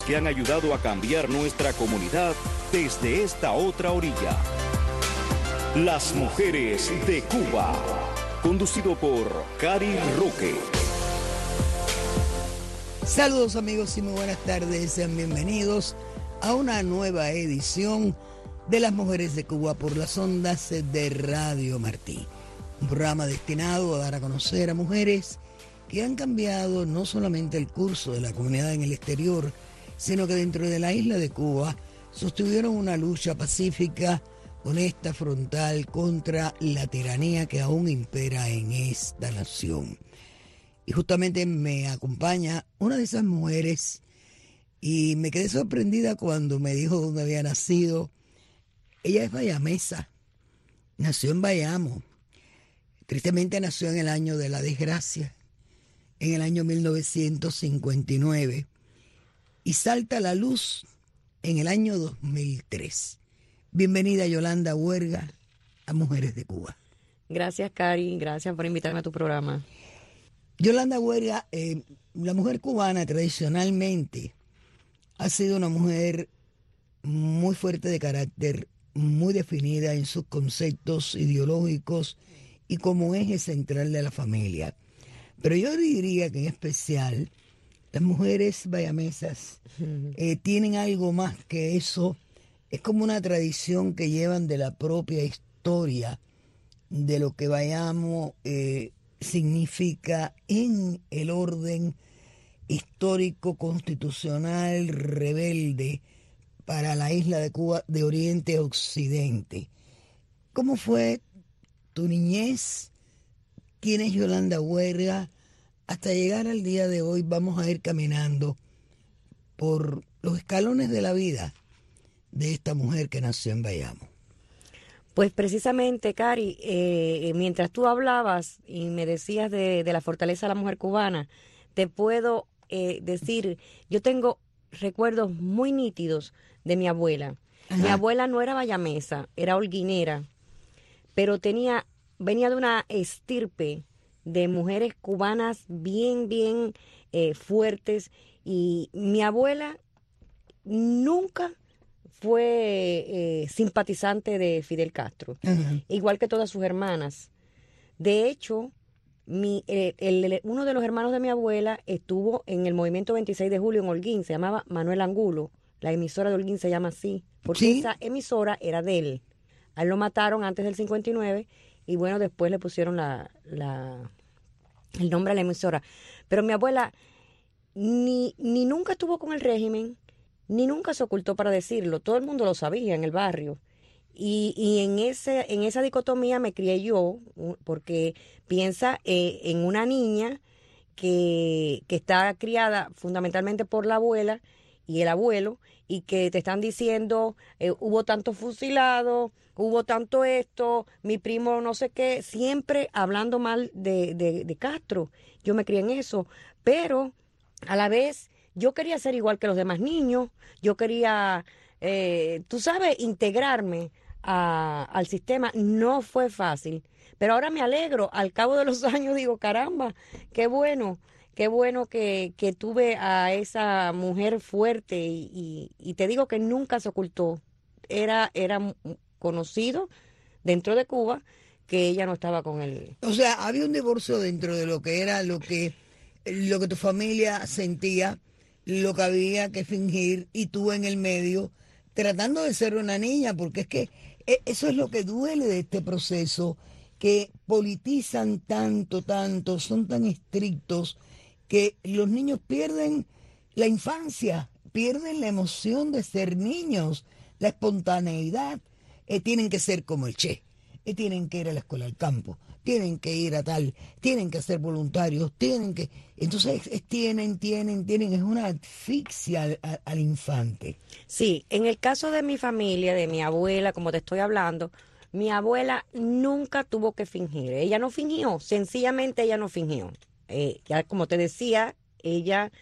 que han ayudado a cambiar nuestra comunidad desde esta otra orilla. Las mujeres de Cuba, conducido por Cari Roque. Saludos amigos y muy buenas tardes, sean bienvenidos a una nueva edición de Las Mujeres de Cuba por las ondas de Radio Martí. Un programa destinado a dar a conocer a mujeres que han cambiado no solamente el curso de la comunidad en el exterior, sino que dentro de la isla de Cuba sostuvieron una lucha pacífica, honesta, frontal contra la tiranía que aún impera en esta nación. Y justamente me acompaña una de esas mujeres y me quedé sorprendida cuando me dijo dónde había nacido. Ella es bayamesa, nació en Bayamo. Tristemente nació en el año de la desgracia, en el año 1959, y salta a la luz en el año 2003. Bienvenida Yolanda Huerga a Mujeres de Cuba. Gracias, Cari, gracias por invitarme a tu programa. Yolanda Huerga, la mujer cubana tradicionalmente ha sido una mujer muy fuerte de carácter, muy definida en sus conceptos ideológicos y como eje central de la familia. Pero yo diría que en especial las mujeres bayamesas tienen algo más que eso. Es como una tradición que llevan de la propia historia de lo que Bayamo significa en el orden histórico, constitucional, rebelde para la isla de Cuba de Oriente a Occidente. ¿Cómo fue tu niñez? ¿Quién es Yolanda Huerga? Hasta llegar al día de hoy vamos a ir caminando por los escalones de la vida de esta mujer que nació en Bayamo. Pues precisamente, Cari, mientras tú hablabas y me decías de la fortaleza de la mujer cubana, te puedo decir, yo tengo recuerdos muy nítidos de mi abuela. Ajá. Mi abuela no era bayamesa, era holguinera, pero venía de una estirpe de mujeres cubanas bien fuertes, y mi abuela nunca fue simpatizante de Fidel Castro, igual que todas sus hermanas. De hecho, uno de los hermanos de mi abuela estuvo en el movimiento 26 de julio en Holguín, se llamaba Manuel Angulo. La emisora de Holguín se llama así, porque ¿sí? Esa emisora era de él. A él lo mataron antes del 59 y bueno, después le pusieron el nombre a la emisora. Pero mi abuela ni nunca estuvo con el régimen, ni nunca se ocultó para decirlo. Todo el mundo lo sabía en el barrio. Y en esa dicotomía me crié yo, porque piensa en una niña que está criada fundamentalmente por la abuela y el abuelo, y que te están diciendo, hubo tanto fusilado, hubo tanto esto, mi primo no sé qué, siempre hablando mal de Castro. Yo me crié en eso, pero a la vez yo quería ser igual que los demás niños, yo quería, tú sabes, integrarme al sistema. No fue fácil, pero ahora me alegro, al cabo de los años digo, caramba, qué bueno que tuve a esa mujer fuerte, y te digo que nunca se ocultó, era conocido dentro de Cuba que ella no estaba con él. O sea, había un divorcio dentro de lo que era lo que tu familia sentía, lo que había que fingir, y tú en el medio tratando de ser una niña, porque es que eso es lo que duele de este proceso, que politizan tanto, son tan estrictos que los niños pierden la infancia, pierden la emoción de ser niños, la espontaneidad. Tienen que ser como el Che, tienen que ir a la escuela al campo, tienen que ir a tal, tienen que ser voluntarios, entonces tienen, es una asfixia al infante. Sí, en el caso de mi familia, de mi abuela, como te estoy hablando, mi abuela nunca tuvo que fingir, ella no fingió, sencillamente ella no fingió. Ya como te decía, ella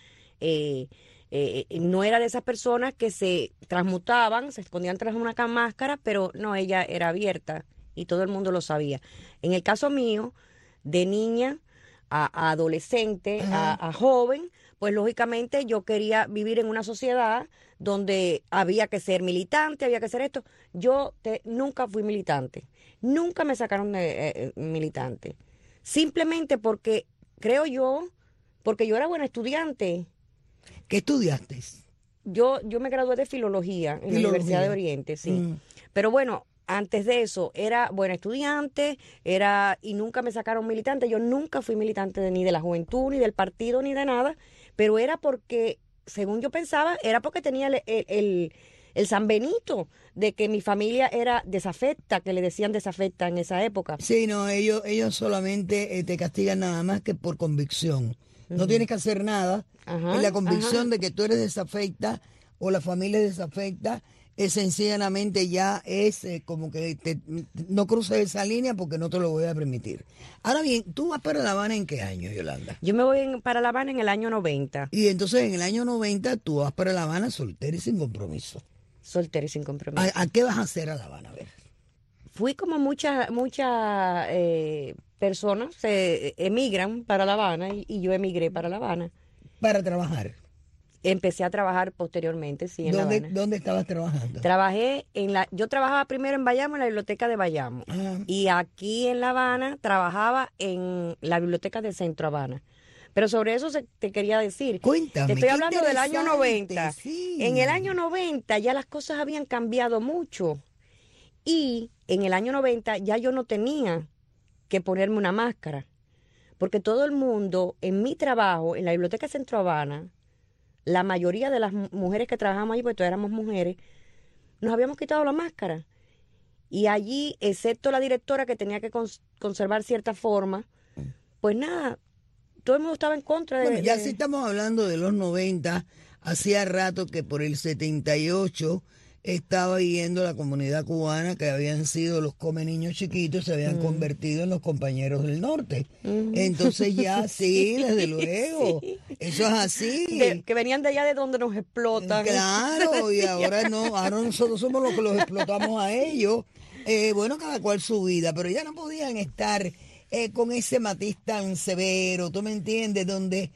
no era de esas personas que se transmutaban, se escondían tras una máscara, pero no, ella era abierta y todo el mundo lo sabía. En el caso mío, de niña a adolescente, a joven, pues lógicamente yo quería vivir en una sociedad donde había que ser militante, había que hacer esto. Nunca fui militante, nunca me sacaron de militante. Simplemente porque, creo yo, porque yo era buena estudiante. ¿Qué estudiaste? Yo me gradué de filología en la Universidad de Oriente, sí. Pero bueno, antes de eso era buena estudiante, y nunca me sacaron militante. Yo nunca fui militante ni de la juventud, ni del partido, ni de nada. Pero era porque, según yo pensaba, era porque tenía el San Benito de que mi familia era desafecta, que le decían desafecta en esa época. Sí, no, ellos solamente te castigan nada más que por convicción. No tienes que hacer nada. Es la convicción de que tú eres desafecta o la familia es desafecta. Sencillamente ya es como que no cruces esa línea porque no te lo voy a permitir. Ahora bien, ¿tú vas para La Habana en qué año, Yolanda? Yo me voy para La Habana en el año 90. Y entonces en el año 90 tú vas para La Habana soltera y sin compromiso. Soltera y sin compromiso. ¿A qué vas a hacer a La Habana? A ver. Fui como muchas personas emigran para La Habana y yo emigré para La Habana. Para trabajar. Empecé a trabajar posteriormente, sí, en La Habana. ¿Dónde estabas trabajando? Yo trabajaba primero en Bayamo, en la biblioteca de Bayamo. Y aquí en La Habana trabajaba en la biblioteca del Centro Habana. Pero sobre eso te quería decir. Cuéntame. Te estoy hablando del año 90. Sí. En el año 90 ya las cosas habían cambiado mucho. Y en el año 90 ya yo no tenía que ponerme una máscara. Porque todo el mundo, en mi trabajo, en la biblioteca Centro Habana, la mayoría de las mujeres que trabajamos ahí, porque todas éramos mujeres, nos habíamos quitado la máscara. Y allí, excepto la directora que tenía que conservar cierta forma, pues nada, todo el mundo estaba en contra de... Bueno, ya si estamos hablando de los 90, hacía rato que por el 78 estaba yendo la comunidad cubana, que habían sido los come niños chiquitos, se habían convertido en los compañeros del norte. Entonces ya sí, desde luego, eso es así. Que venían de allá de donde nos explotan. Claro, y ahora no, ahora nosotros somos los que los explotamos a ellos. Bueno, cada cual su vida, pero ya no podían estar con ese matiz tan severo, ¿tú me entiendes? Donde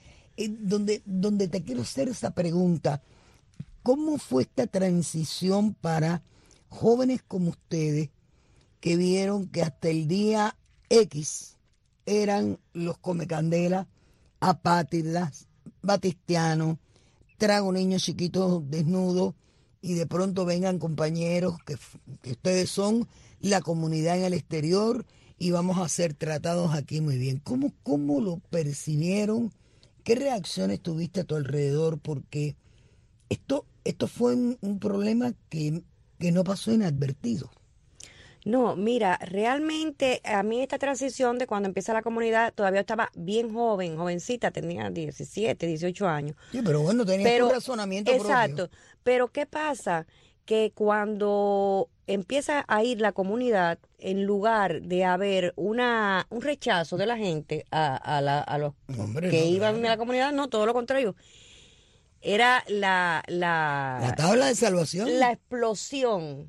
te quiero hacer esa pregunta. ¿Cómo fue esta transición para jóvenes como ustedes que vieron que hasta el día X eran los comecandela, apátridas, batistianos, trago niños chiquitos desnudos y de pronto vengan compañeros que ustedes son la comunidad en el exterior y vamos a ser tratados aquí muy bien? ¿Cómo lo percibieron? ¿Qué reacciones tuviste a tu alrededor? Porque esto fue un problema que no pasó inadvertido. No, mira, realmente a mí esta transición de cuando empieza la comunidad, todavía estaba bien jovencita, tenía 17, 18 años. Sí, pero bueno, tenía un razonamiento propio. Exacto, pero ¿qué pasa? Que cuando empieza a ir la comunidad, en lugar de haber un rechazo de la gente a los que iban de la comunidad, no, todo lo contrario. Era la tabla de salvación. La explosión.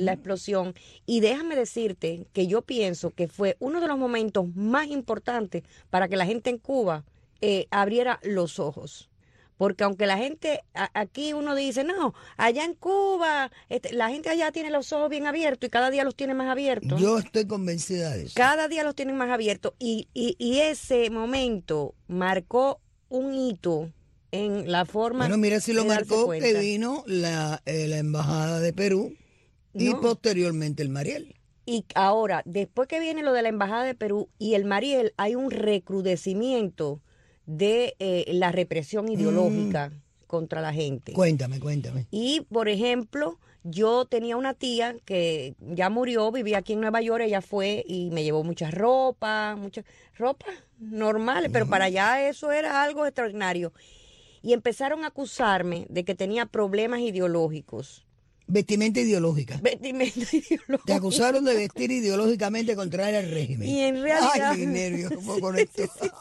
Y déjame decirte que yo pienso que fue uno de los momentos más importantes para que la gente en Cuba abriera los ojos. Porque aunque la gente, aquí uno dice, no, allá en Cuba, la gente allá tiene los ojos bien abiertos y cada día los tiene más abiertos. Yo estoy convencida de eso. Cada día los tienen más abiertos. Y ese momento marcó un hito en la forma. Bueno, mira si lo de darse marcó cuenta. que vino la embajada de Perú y posteriormente el Mariel. Y ahora, después que viene lo de la embajada de Perú y el Mariel, hay un recrudecimiento de la represión ideológica contra la gente. Cuéntame. Y, por ejemplo, yo tenía una tía que ya murió, vivía aquí en Nueva York, ella fue y me llevó muchas ropas normales, pero para allá eso era algo extraordinario. Y empezaron a acusarme de que tenía problemas ideológicos. Vestimenta ideológica. Te acusaron de vestir ideológicamente contraria al régimen. Y en realidad... Ay, qué nervios con esto.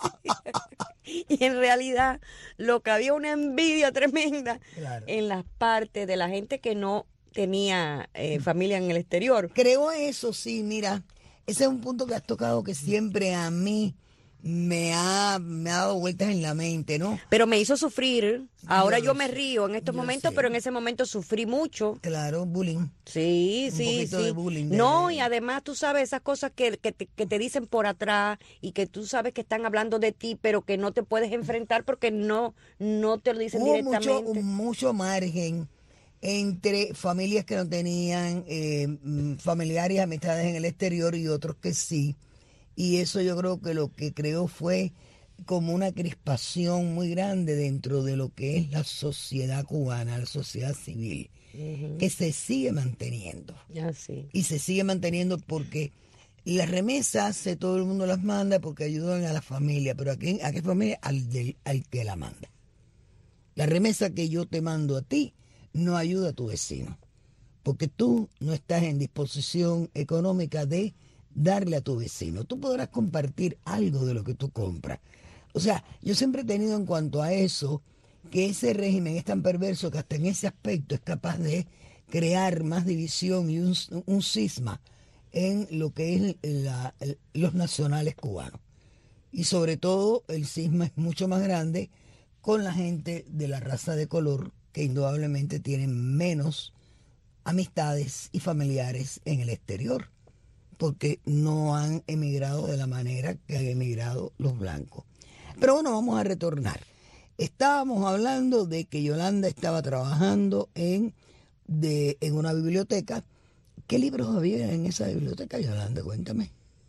Y en realidad lo que había una envidia tremenda en las partes de la gente que no tenía familia en el exterior. Creo eso, sí, mira. Ese es un punto que has tocado que siempre a mí me ha dado vueltas en la mente, ¿no? Pero me hizo sufrir. Ahora Yo yo lo me sé, río en estos yo momentos, sé. pero en ese momento sufrí mucho. Claro, bullying. Sí, Un sí, poquito de sí. bullying. No, y además tú sabes esas cosas que te dicen por atrás y que tú sabes que están hablando de ti, pero que no te puedes enfrentar porque no te lo dicen Hubo directamente. mucho margen entre familias que no tenían familiares y amistades en el exterior y otros que sí. Y eso yo creo que lo que creó fue como una crispación muy grande dentro de lo que es la sociedad cubana, la sociedad civil, que se sigue manteniendo. Así. Y se sigue manteniendo porque las remesas todo el mundo las manda porque ayudan a la familia, pero ¿a qué familia? Al que la manda. La remesa que yo te mando a ti no ayuda a tu vecino, porque tú no estás en disposición económica de darle a tu vecino. Tú podrás compartir algo de lo que tú compras. O sea, yo siempre he tenido en cuanto a eso, que ese régimen es tan perverso que hasta en ese aspecto es capaz de crear más división y un cisma en lo que es los nacionales cubanos. Y sobre todo el cisma es mucho más grande con la gente de la raza de color, que indudablemente tienen menos amistades y familiares en el exterior, porque no han emigrado de la manera que han emigrado los blancos. Pero bueno, vamos a retornar. Estábamos hablando de que Yolanda estaba trabajando en una biblioteca. ¿Qué libros había en esa biblioteca, Yolanda? Cuéntame.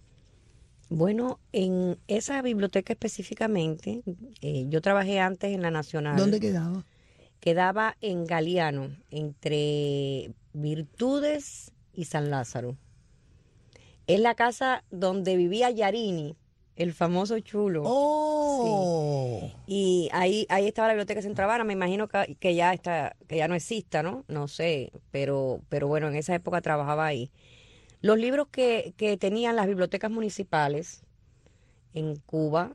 Bueno, en esa biblioteca específicamente, yo trabajé antes en la Nacional. ¿Dónde quedaba? Quedaba en Galeano, entre Virtudes y San Lázaro. Es la casa donde vivía Yarini, el famoso chulo. ¡Oh! Sí. Y ahí estaba la biblioteca Centro Habana. Me imagino que ya no exista, ¿no? No sé, pero bueno, en esa época trabajaba ahí. Los libros que tenían las bibliotecas municipales en Cuba,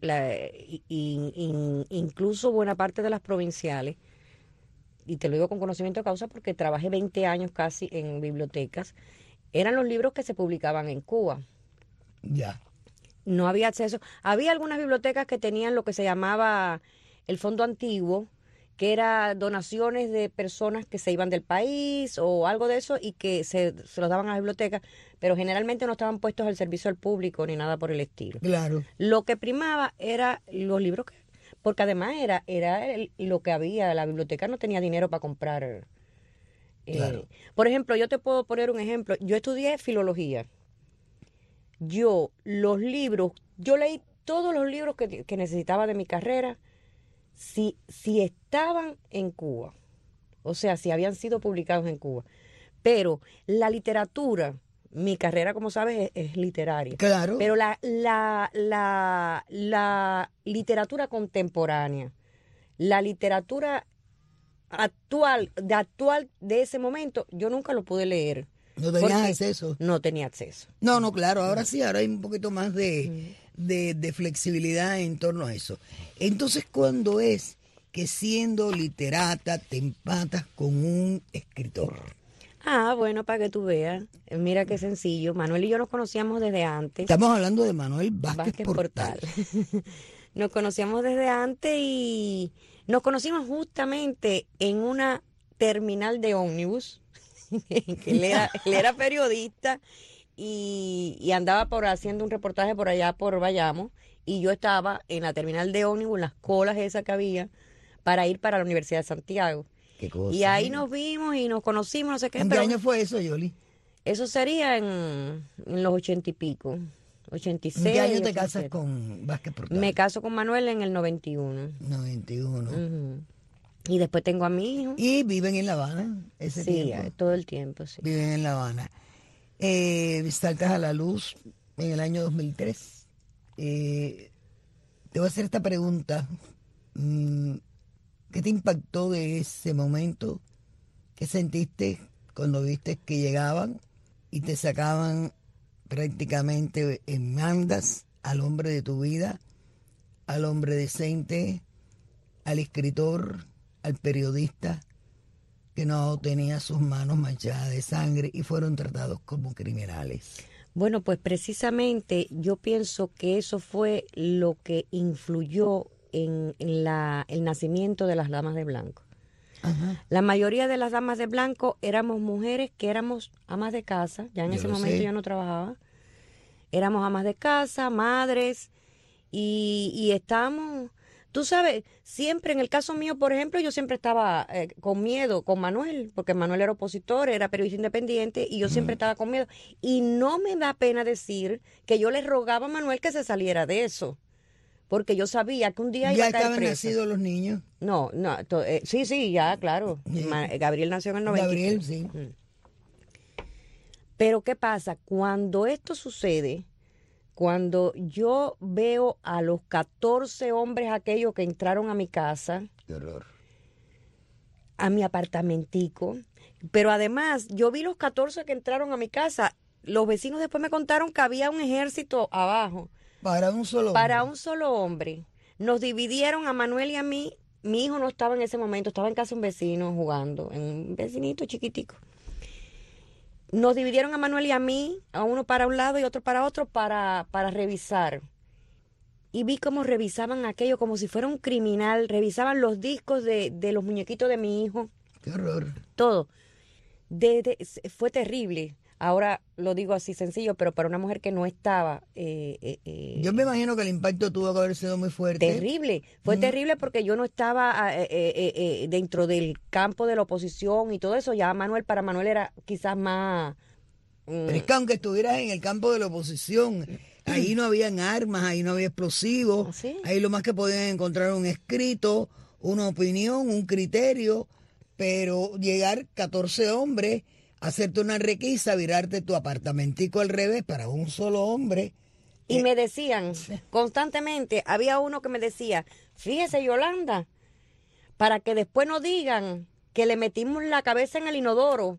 incluso buena parte de las provinciales, y te lo digo con conocimiento de causa porque trabajé 20 años casi en bibliotecas, eran los libros que se publicaban en Cuba. Ya. No había acceso. Había algunas bibliotecas que tenían lo que se llamaba el Fondo Antiguo, que era donaciones de personas que se iban del país o algo de eso y que se los daban a las bibliotecas, pero generalmente no estaban puestos al servicio del público ni nada por el estilo. Claro. Lo que primaba era los libros, porque además era lo que había, la biblioteca no tenía dinero para comprar. Claro. Por ejemplo, yo te puedo poner un ejemplo. Yo estudié filología. Yo leí todos los libros que necesitaba de mi carrera, si estaban en Cuba, o sea, si habían sido publicados en Cuba. Pero la literatura, mi carrera, como sabes, es literaria. Claro. Pero la literatura contemporánea, la literatura actual de ese momento, yo nunca lo pude leer. No tenías acceso. No tenía acceso. No, claro, ahora sí, ahora hay un poquito más de flexibilidad en torno a eso. Entonces, ¿cuándo es que siendo literata te empatas con un escritor? Ah, bueno, para que tú veas. Mira qué sencillo. Manuel y yo nos conocíamos desde antes. Estamos hablando de Manuel Vázquez Portal. Nos conocíamos desde antes y nos conocimos justamente en una terminal de ómnibus. Que él era periodista y andaba haciendo un reportaje por allá por Bayamo, y yo estaba en la terminal de ómnibus, en las colas esas que había para ir para la Universidad de Santiago. Qué cosa. Y ahí nos vimos y nos conocimos, no sé qué. ¿En qué año fue eso, Yoli? Eso sería en los 80 y pico, 86. ¿En qué año te 87. casas con Vázquez Portal? Me caso con Manuel en el 91. 91. Uh-huh. Y después tengo a mi hijo. Y viven en La Habana ese tiempo. Sí, todo el tiempo, sí. Viven en La Habana. Saltas a la luz en el año 2003. Te voy a hacer esta pregunta. ¿Qué te impactó de ese momento? ¿Qué sentiste cuando viste que llegaban y te sacaban prácticamente en mandas al hombre de tu vida, al hombre decente, al escritor, al periodista que no tenía sus manos manchadas de sangre y fueron tratados como criminales? Bueno, pues precisamente yo pienso que eso fue lo que influyó en el nacimiento de las damas de blanco. Ajá. La mayoría de las damas de blanco éramos mujeres que éramos amas de casa, ya en Yo ese lo momento sé. yo no trabajaba, éramos amas de casa, madres, y estábamos, tú sabes, siempre en el caso mío, por ejemplo, yo siempre estaba con miedo con Manuel, porque Manuel era opositor, era periodista independiente, y yo siempre estaba con miedo. Y no me da pena decir que yo le rogaba a Manuel que se saliera de eso, porque yo sabía que un día iba Ya a caer estaban presa. nacidos los niños. No, no, sí, sí, ya, claro. Gabriel nació en el 93. Gabriel, sí. Pero ¿qué pasa? Cuando esto sucede, cuando yo veo a los 14 hombres aquellos que entraron a mi casa, Qué horror. a mi apartamentico, pero además yo vi los 14 que entraron a mi casa, los vecinos después me contaron que había un ejército abajo, Para un solo para hombre. un solo hombre. Nos dividieron a Manuel y a mí. Mi hijo no estaba en ese momento, estaba en casa de un vecino jugando, en un vecinito chiquitico. Nos dividieron a Manuel y a mí, a uno para un lado y otro para otro, para revisar. Y vi cómo revisaban aquello como si fuera un criminal, revisaban los discos de los muñequitos de mi hijo, Qué horror. todo. Fue terrible. Ahora lo digo así sencillo, pero para una mujer que no estaba... Yo me imagino que el impacto tuvo que haber sido muy fuerte. terrible. Fue terrible porque yo no estaba dentro del campo de la oposición y todo eso. Ya para Manuel era quizás más... Pero es que aunque estuvieras en el campo de la oposición, ahí no habían armas, ahí no había explosivos, ¿Ah, sí? ahí lo más que podían encontrar un escrito, una opinión, un criterio, pero llegar 14 hombres, hacerte una requisa, virarte tu apartamentico al revés para un solo hombre. Y me decían constantemente, había uno que me decía, fíjese Yolanda, para que después no digan que le metimos la cabeza en el inodoro.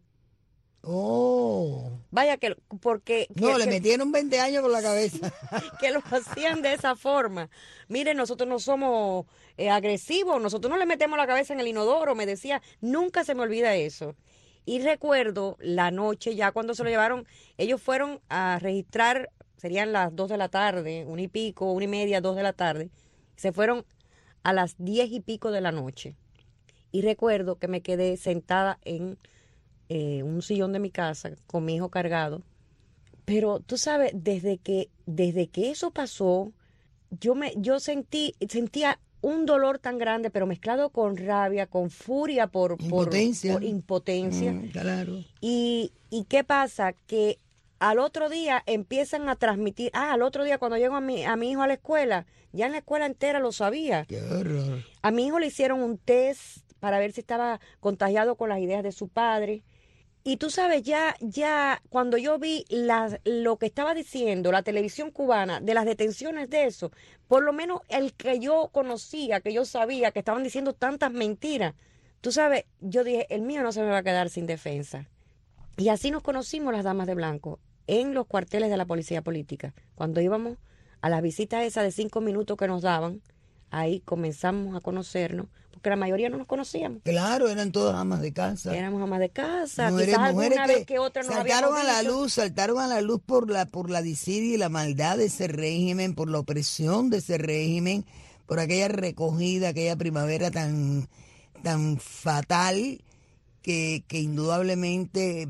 Oh, Vaya, no, le metieron 20 años por la cabeza. que lo hacían de esa forma. Mire, nosotros no somos agresivos, nosotros no le metemos la cabeza en el inodoro, me decía, nunca se me olvida eso. Y recuerdo la noche, ya cuando se lo llevaron, ellos fueron a registrar, serían las 2 de la tarde, 1 y pico, 1 y media, 2 de la tarde, se fueron a las 10 y pico de la noche. Y recuerdo que me quedé sentada en un sillón de mi casa con mi hijo cargado. Pero tú sabes, desde que eso pasó, yo sentía un dolor tan grande, pero mezclado con rabia, con furia Impotencia. por impotencia. Claro. ¿Y qué pasa? Que al otro día empiezan a transmitir, al otro día cuando llego a mi hijo a la escuela, ya en la escuela entera lo sabía. Qué horror. A mi hijo le hicieron un test para ver si estaba contagiado con las ideas de su padre. Y tú sabes, ya cuando yo vi lo que estaba diciendo la televisión cubana de las detenciones de eso, por lo menos el que yo conocía, que yo sabía que estaban diciendo tantas mentiras, tú sabes, yo dije, el mío no se me va a quedar sin defensa. Y así nos conocimos las damas de blanco en los cuarteles de la policía política. Cuando íbamos a las visitas esas de 5 minutos que nos daban, ahí comenzamos a conocernos, porque la mayoría no nos conocíamos. Claro, eran todas amas de casa. Éramos amas de casa, Mujeres, quizás mujeres alguna vez que otra nos saltaron habíamos a la visto. luz, saltaron a la luz por la desidia y la maldad de ese régimen, por la opresión de ese régimen, por aquella recogida, aquella primavera tan fatal que indudablemente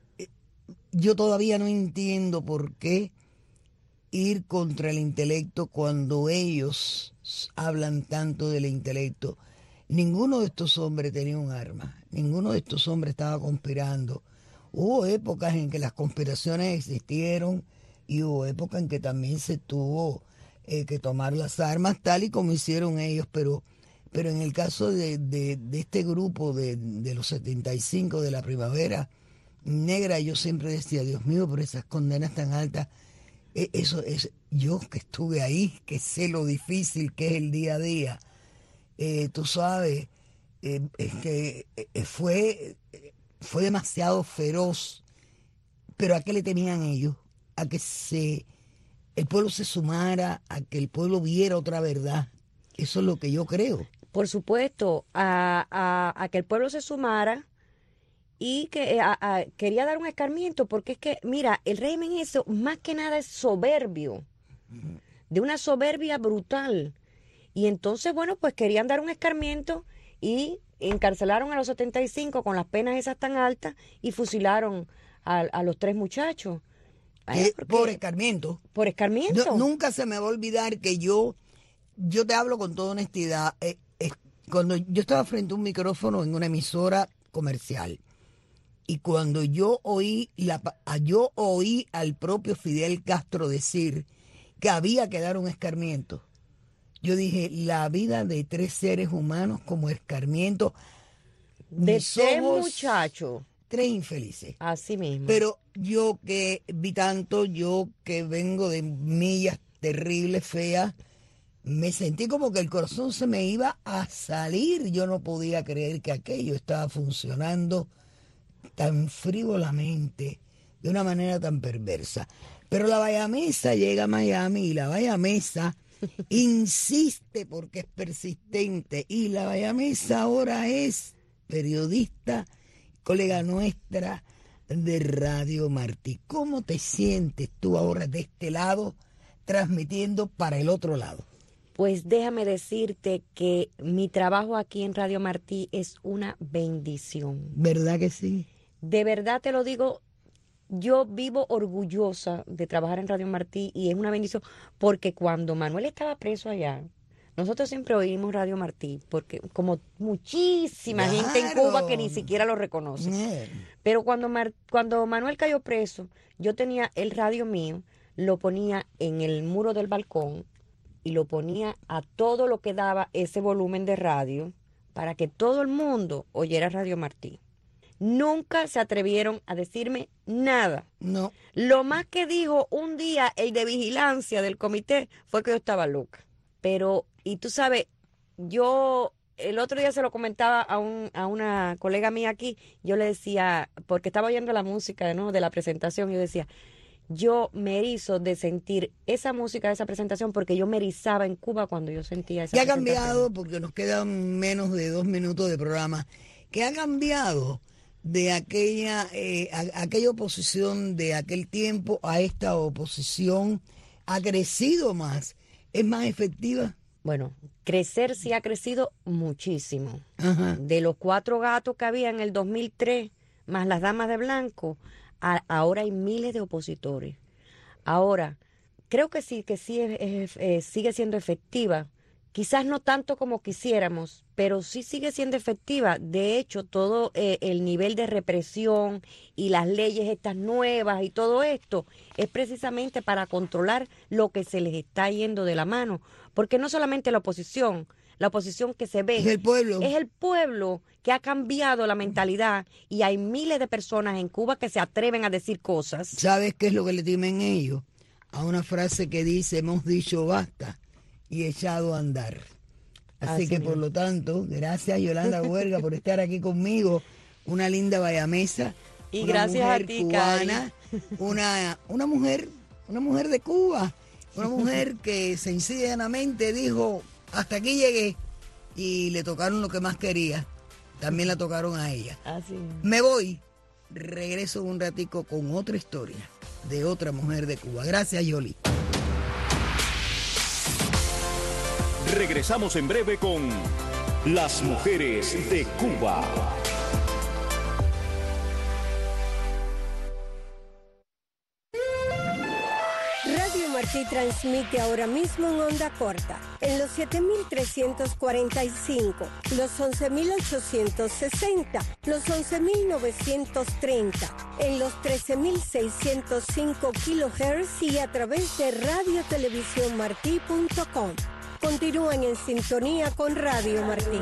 yo todavía no entiendo por qué ir contra el intelecto cuando ellos hablan tanto del intelecto. Ninguno de estos hombres tenía un arma, ninguno de estos hombres estaba conspirando. Hubo épocas en que las conspiraciones existieron y hubo épocas en que también se tuvo que tomar las armas tal y como hicieron ellos, pero en el caso de este grupo de los 75 de la primavera negra, yo siempre decía, Dios mío, por esas condenas tan altas, eso es yo que estuve ahí, que sé lo difícil que es el día a día. Tú sabes, es que fue demasiado feroz, pero ¿a qué le temían ellos? A que el pueblo se sumara, a que el pueblo viera otra verdad. Eso es lo que yo creo. Por supuesto, a que el pueblo se sumara y que quería dar un escarmiento porque es que, mira, el régimen eso más que nada es soberbio, de una soberbia brutal. Y entonces, bueno, pues querían dar un escarmiento y encarcelaron a los 75 con las penas esas tan altas y fusilaron a los 3 muchachos. Por escarmiento. Por escarmiento. Nunca se me va a olvidar que yo te hablo con toda honestidad. Cuando yo estaba frente a un micrófono en una emisora comercial y cuando yo oí al propio Fidel Castro decir que había que dar un escarmiento, yo dije, la vida de 3 seres humanos como escarmiento. De 3 muchachos. 3 infelices. Así mismo. Pero yo que vi tanto, yo que vengo de millas terribles, feas, me sentí como que el corazón se me iba a salir. Yo no podía creer que aquello estaba funcionando tan frívolamente, de una manera tan perversa. Pero la bayamesa llega a Miami y la bayamesa insiste porque es persistente. Y la bayamesa ahora es periodista, colega nuestra de Radio Martí. ¿Cómo te sientes tú ahora de este lado, transmitiendo para el otro lado? Pues déjame decirte que mi trabajo aquí en Radio Martí es una bendición. ¿Verdad que sí? De verdad te lo digo, yo vivo orgullosa de trabajar en Radio Martí y es una bendición porque cuando Manuel estaba preso allá, nosotros siempre oímos Radio Martí, porque como muchísima gente en Cuba que ni siquiera lo reconoce. Pero cuando Manuel cayó preso, yo tenía el radio mío, lo ponía en el muro del balcón y lo ponía a todo lo que daba ese volumen de radio para que todo el mundo oyera Radio Martí. Nunca se atrevieron a decirme nada. No. Lo más que dijo un día el de vigilancia del comité fue que yo estaba loca. Pero, y tú sabes, yo el otro día se lo comentaba a una colega mía aquí, yo le decía, porque estaba oyendo la música, ¿no?, de la presentación, yo decía, yo me erizo de sentir esa música de esa presentación porque yo me erizaba en Cuba cuando yo sentía esa presentación. ¿Qué ha cambiado? Porque nos quedan menos de 2 minutos de programa. ¿Qué ha cambiado de aquella oposición de aquel tiempo a esta oposición? ¿Ha crecido más? ¿Es más efectiva? Bueno, crecer sí ha crecido muchísimo. Ajá. De los 4 gatos que había en el 2003, más las damas de blanco, ahora hay miles de opositores. Ahora, creo que sí sigue siendo efectiva. Quizás no tanto como quisiéramos, pero sí sigue siendo efectiva. De hecho, todo el nivel de represión y las leyes estas nuevas y todo esto es precisamente para controlar lo que se les está yendo de la mano. Porque no solamente la oposición que se ve. Es el pueblo. Es el pueblo que ha cambiado la mentalidad y hay miles de personas en Cuba que se atreven a decir cosas. ¿Sabes qué es lo que le temen ellos? A una frase que dice, hemos dicho basta y echado a andar. Así que por lo tanto, gracias Yolanda Huerga por estar aquí conmigo, una linda bayamesa, y una gracias mujer a ti, cubana, una mujer de Cuba, una mujer que sencillamente dijo, hasta aquí llegué, y le tocaron lo que más quería, también la tocaron a ella. Así. Me voy, regreso un ratico con otra historia de otra mujer de Cuba. Gracias, Yoli. Regresamos en breve con Las Mujeres de Cuba. Radio Martí transmite ahora mismo en onda corta, en los 7.345, los 11.860, los 11.930, en los 13.605 kHz y a través de radiotelevisiónmartí.com. Continúen en sintonía con Radio Martí.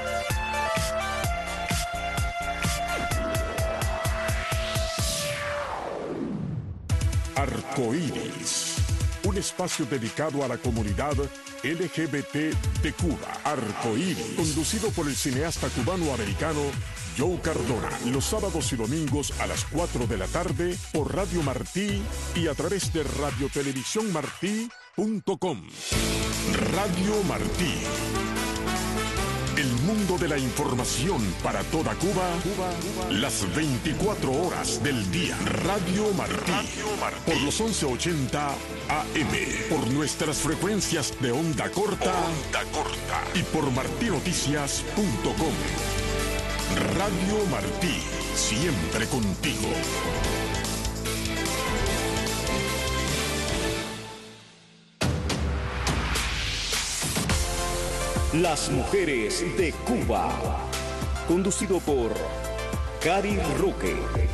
Arcoíris, un espacio dedicado a la comunidad LGBT de Cuba. Arcoíris, conducido por el cineasta cubano-americano Joe Cardona, los sábados y domingos a las 4 de la tarde por Radio Martí y a través de radiotelevisiónmartí.com. Radio Martí, El mundo de la información para toda Cuba, las 24 horas del día. Radio Martí, por los 1180 AM, por nuestras frecuencias de onda corta y por martinoticias.com. Radio Martí, siempre contigo. Las mujeres de Cuba. Conducido por Cari Roque.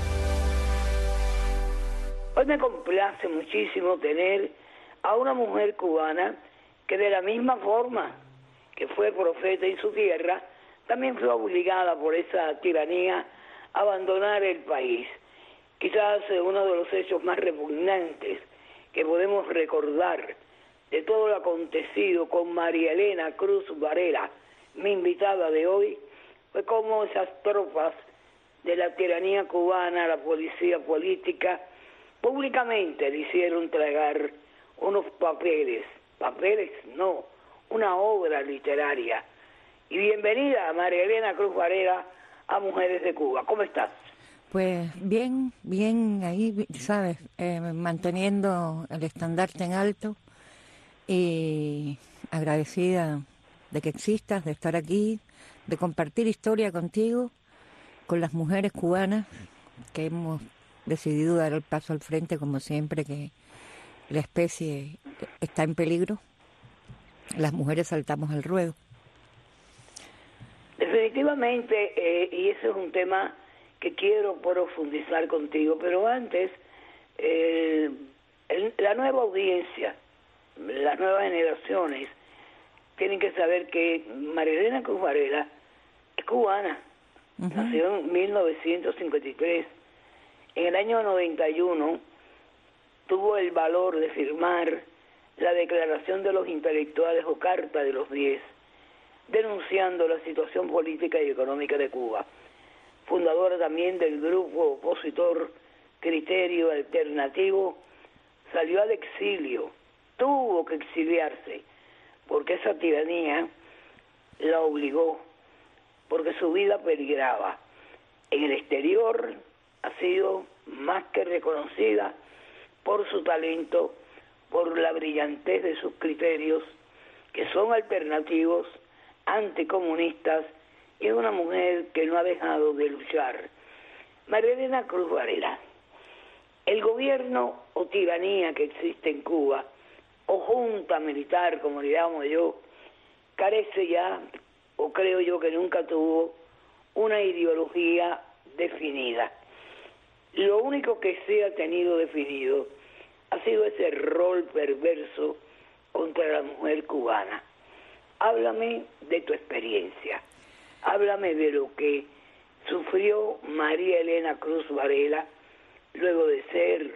Hoy me complace muchísimo tener a una mujer cubana que de la misma forma que fue profeta en su tierra, también fue obligada por esa tiranía a abandonar el país. Quizás uno de los hechos más repugnantes que podemos recordar de todo lo acontecido con María Elena Cruz Varela, mi invitada de hoy, fue como esas tropas de la tiranía cubana, la policía política, públicamente le hicieron tragar unos papeles no, una obra literaria. Y bienvenida a María Elena Cruz Varela a Mujeres de Cuba. ¿Cómo estás? Pues bien, ahí, ¿sabes? Manteniendo el estandarte en alto y agradecida de que existas, de estar aquí, de compartir historia contigo, con las mujeres cubanas que hemos decidido dar el paso al frente, como siempre que la especie está en peligro. Las mujeres saltamos al ruedo. Definitivamente, y ese es un tema que quiero profundizar contigo, pero antes, la nueva audiencia, las nuevas generaciones, tienen que saber que María Elena Cruz Varela es cubana, nació en 1953. En el año 91 tuvo el valor de firmar la Declaración de los Intelectuales o Carta de los 10, denunciando la situación política y económica de Cuba. Fundadora también del grupo opositor Criterio Alternativo, salió al exilio, tuvo que exiliarse, porque esa tiranía la obligó, porque su vida peligraba. En el exterior ha sido más que reconocida por su talento, por la brillantez de sus criterios, que son alternativos, anticomunistas, y es una mujer que no ha dejado de luchar. María Elena Cruz Varela, el gobierno o tiranía que existe en Cuba, o junta militar, como le llamo yo, carece ya, o creo yo que nunca tuvo, una ideología definida. Lo único que se ha tenido definido ha sido ese rol perverso contra la mujer cubana. Háblame de tu experiencia, háblame de lo que sufrió María Elena Cruz Varela luego de ser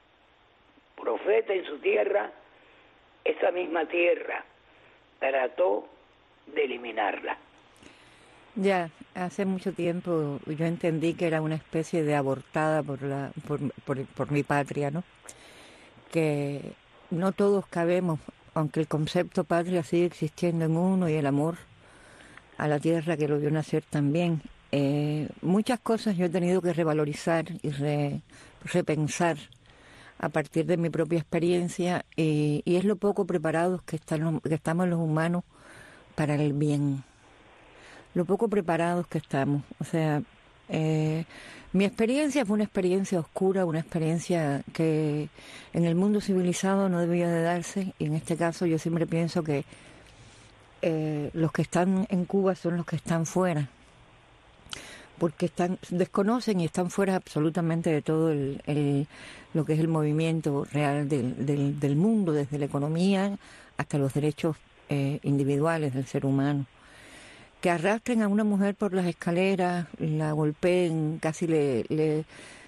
profeta en su tierra. Esa misma tierra trató de eliminarla. Ya, hace mucho tiempo yo entendí que era una especie de abortada por mi patria, ¿no? Que no todos cabemos, aunque el concepto patria sigue existiendo en uno y el amor a la tierra que lo vio nacer también. Muchas cosas yo he tenido que revalorizar y repensar a partir de mi propia experiencia, y es lo poco preparados que estamos los humanos para el bien. Lo poco preparados que estamos. O sea, mi experiencia fue una experiencia oscura, una experiencia que en el mundo civilizado no debía de darse, y en este caso yo siempre pienso que los que están en Cuba son los que están fuera, porque desconocen y están fuera absolutamente de todo lo que es el movimiento real del mundo, desde la economía hasta los derechos individuales del ser humano. Que arrastren a una mujer por las escaleras, la golpeen, casi le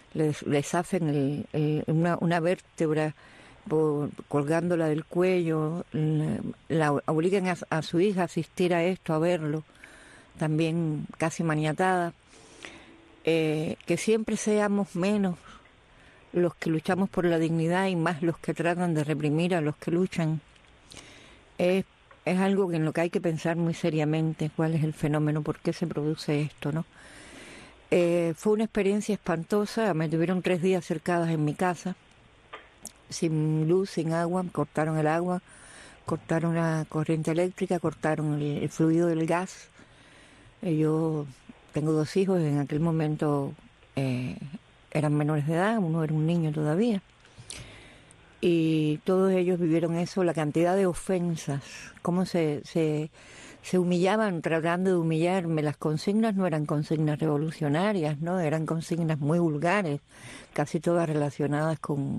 zafen una vértebra colgándola del cuello, la obliguen a su hija a asistir a esto, a verlo, también casi maniatada. Que siempre seamos menos los que luchamos por la dignidad y más los que tratan de reprimir a los que luchan. Es es algo en lo que hay que pensar muy seriamente, cuál es el fenómeno, por qué se produce esto, ¿no? Fue una experiencia espantosa, me tuvieron 3 días cercadas en mi casa, sin luz, sin agua, cortaron el agua, cortaron la corriente eléctrica, cortaron el fluido del gas. Yo tengo 2 hijos, en aquel momento eran menores de edad, uno era un niño todavía. Y todos ellos vivieron eso, la cantidad de ofensas, cómo se humillaban tratando de humillarme. Las consignas no eran consignas revolucionarias, ¿no? Eran consignas muy vulgares, casi todas relacionadas con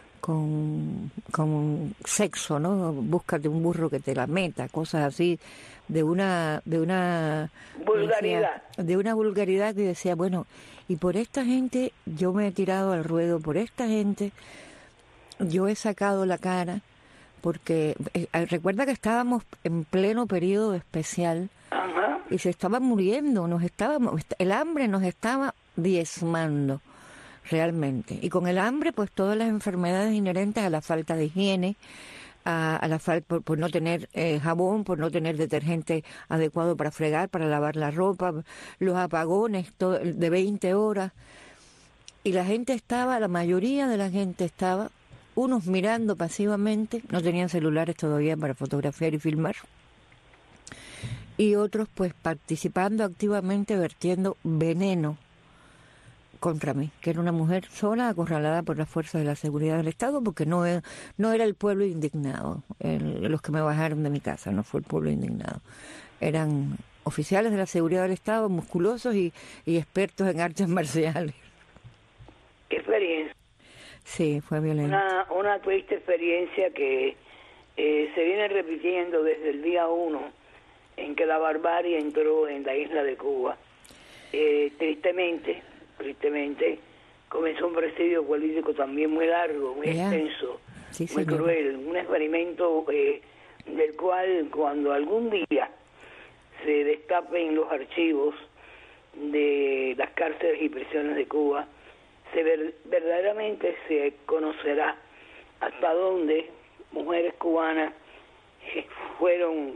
sexo, ¿no? Búscate un burro que te la meta, cosas así, de una vulgaridad. De una vulgaridad que decía, bueno, y por esta gente yo me he tirado al ruedo, por esta gente yo he sacado la cara, porque recuerda que estábamos en pleno periodo especial. Ajá. Y se estaban muriendo, el hambre nos estaba diezmando realmente. Y con el hambre, pues todas las enfermedades inherentes a la falta de higiene, a la falta por no tener jabón, por no tener detergente adecuado para fregar, para lavar la ropa, los apagones de 20 horas. Y la mayoría de la gente estaba, unos mirando pasivamente, no tenían celulares todavía para fotografiar y filmar, y otros pues participando activamente, vertiendo veneno contra mí, que era una mujer sola, acorralada por las fuerzas de la seguridad del Estado, porque no era el pueblo indignado, los que me bajaron de mi casa, no fue el pueblo indignado, eran oficiales de la seguridad del Estado, musculosos y expertos en artes marciales. ¿Qué experiencia? Sí, fue violento. Una triste experiencia que se viene repitiendo desde el día 1 en que la barbarie entró en la isla de Cuba. Tristemente, comenzó un presidio político también muy largo, muy extenso, sí, muy cruel, un experimento del cual cuando algún día se destapen los archivos de las cárceles y prisiones de Cuba, verdaderamente se conocerá hasta dónde mujeres cubanas fueron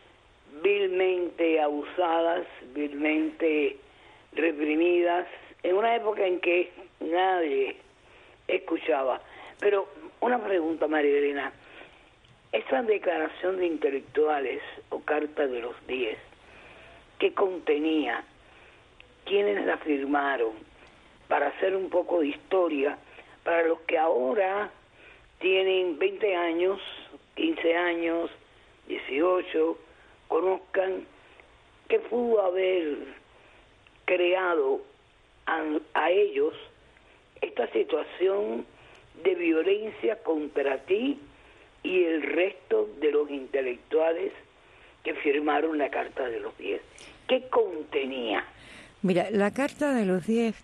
vilmente abusadas, vilmente reprimidas, en una época en que nadie escuchaba. Pero una pregunta, María Elena, esa declaración de intelectuales o Carta de los 10, ¿qué contenía? ¿Quiénes la firmaron? Para hacer un poco de historia, para los que ahora tienen 20 años, 15 años, 18, conozcan qué pudo haber creado a ellos esta situación de violencia contra ti y el resto de los intelectuales que firmaron la Carta de los 10. ¿Qué contenía? Mira, la Carta de los 10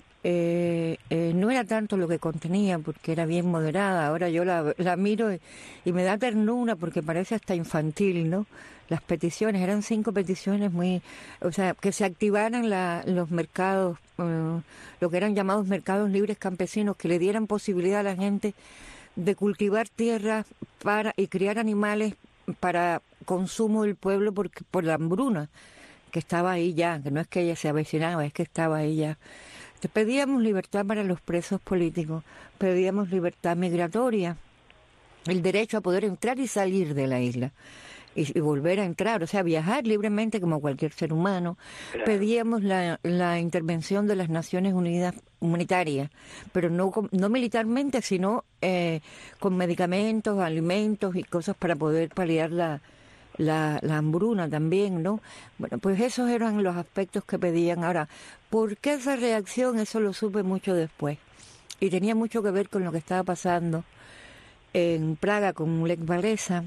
no era tanto lo que contenía, porque era bien moderada. Ahora yo la miro y me da ternura porque parece hasta infantil, ¿no? Las peticiones, eran 5 peticiones que se activaran los mercados, lo que eran llamados mercados libres campesinos, que le dieran posibilidad a la gente de cultivar tierras y criar animales para consumo del pueblo por la hambruna, que estaba ahí ya, que no es que ella se avecinaba, es que estaba ahí ya. Pedíamos libertad para los presos políticos, pedíamos libertad migratoria, el derecho a poder entrar y salir de la isla y volver a entrar, o sea, viajar libremente como cualquier ser humano. Claro. Pedíamos la intervención de las Naciones Unidas humanitarias, pero no militarmente, sino con medicamentos, alimentos y cosas para poder paliar la hambruna también, ¿no? Bueno, pues esos eran los aspectos que pedían. Ahora, ¿por qué esa reacción? Eso lo supe mucho después. Y tenía mucho que ver con lo que estaba pasando en Praga con Lech Walesa.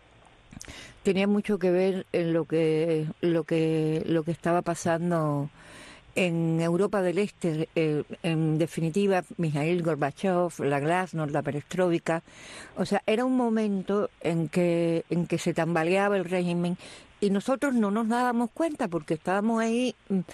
Tenía mucho que ver en lo que estaba pasando en Europa del Este, en definitiva, Mikhail Gorbachev, la Glasnost, la perestroika. O sea, era un momento en que se tambaleaba el régimen y nosotros no nos dábamos cuenta porque estábamos ahí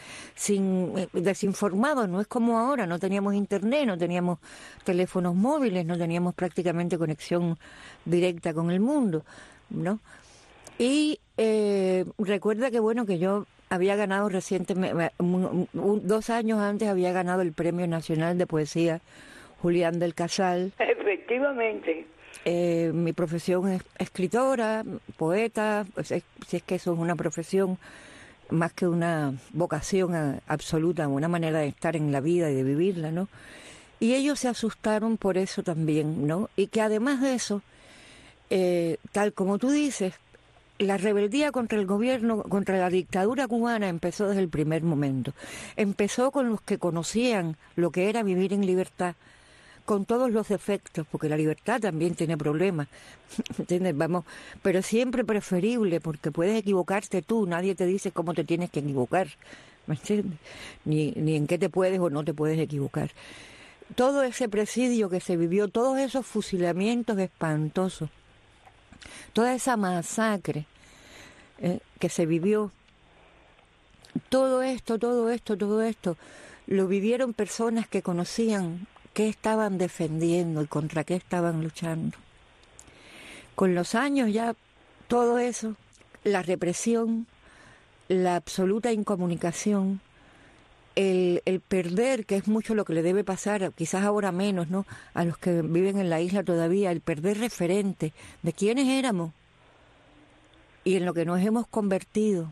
desinformados. No es como ahora, no teníamos internet, no teníamos teléfonos móviles, no teníamos prácticamente conexión directa con el mundo, ¿no? Y recuerda que bueno, que yo había ganado recientemente, 2 años antes había ganado el Premio Nacional de Poesía Julián del Casal. Efectivamente. Mi profesión es escritora, poeta, pues si es que eso es una profesión más que una vocación absoluta, una manera de estar en la vida y de vivirla, ¿no? Y ellos se asustaron por eso también, ¿no? Y que además de eso, tal como tú dices, la rebeldía contra el gobierno, contra la dictadura cubana empezó desde el primer momento. Empezó con los que conocían lo que era vivir en libertad, con todos los defectos, porque la libertad también tiene problemas, ¿entiendes? Vamos, pero siempre preferible, porque puedes equivocarte tú, nadie te dice cómo te tienes que equivocar, ¿me entiendes? Ni en qué te puedes o no te puedes equivocar. Todo ese presidio que se vivió, todos esos fusilamientos espantosos, toda esa masacre que se vivió, todo esto, lo vivieron personas que conocían qué estaban defendiendo y contra qué estaban luchando. Con los años ya todo eso, la represión, la absoluta incomunicación, el perder, que es mucho lo que le debe pasar, quizás ahora menos, ¿no?, a los que viven en la isla todavía, el perder referente de quiénes éramos y en lo que nos hemos convertido.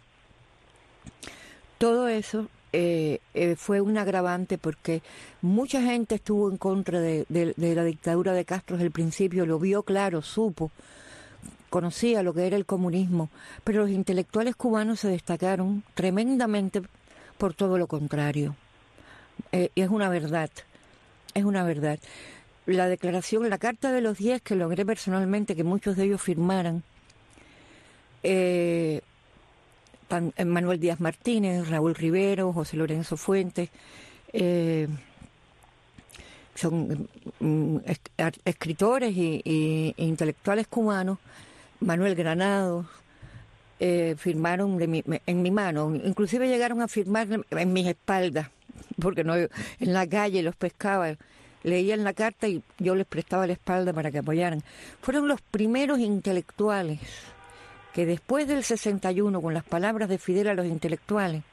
Todo eso fue un agravante porque mucha gente estuvo en contra de la dictadura de Castro desde el principio, lo vio claro, supo, conocía lo que era el comunismo, pero los intelectuales cubanos se destacaron tremendamente por todo lo contrario. Y es una verdad. La declaración, la Carta de los 10 que logré personalmente que muchos de ellos firmaran, Manuel Díaz Martínez, Raúl Rivero, José Lorenzo Fuentes, son escritores e intelectuales cubanos, Manuel Granados, firmaron en mi mano, inclusive llegaron a firmar en mis espaldas, porque no en la calle los pescaba, leían la carta y yo les prestaba la espalda para que apoyaran. Fueron los primeros intelectuales que después del 61, con las palabras de Fidel a los intelectuales,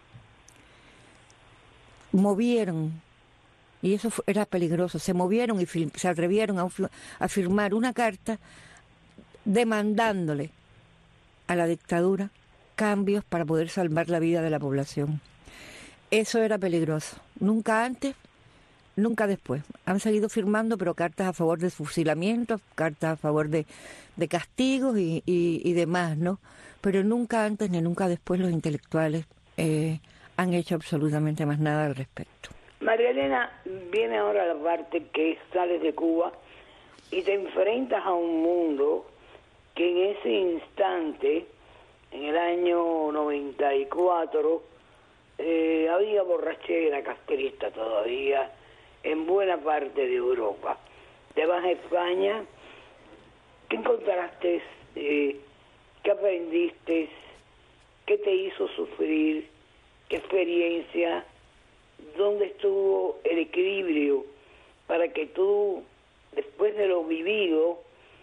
movieron, y eso era peligroso, se movieron y se atrevieron a firmar una carta demandándole a la dictadura cambios para poder salvar la vida de la población. Eso era peligroso. Nunca antes, nunca después. Han seguido firmando, pero cartas a favor de fusilamientos, cartas a favor de castigos y demás, ¿no? Pero nunca antes ni nunca después los intelectuales han hecho absolutamente más nada al respecto. María Elena, viene ahora la parte que sales de Cuba y te enfrentas a un mundo que en ese instante, en el año 94, había borrachera castrista todavía en buena parte de Europa. Te vas a España, ¿qué encontraste? ¿Qué aprendiste? ¿Qué te hizo sufrir? ¿Qué experiencia? ¿Dónde estuvo el equilibrio para que tú, después de lo vivido,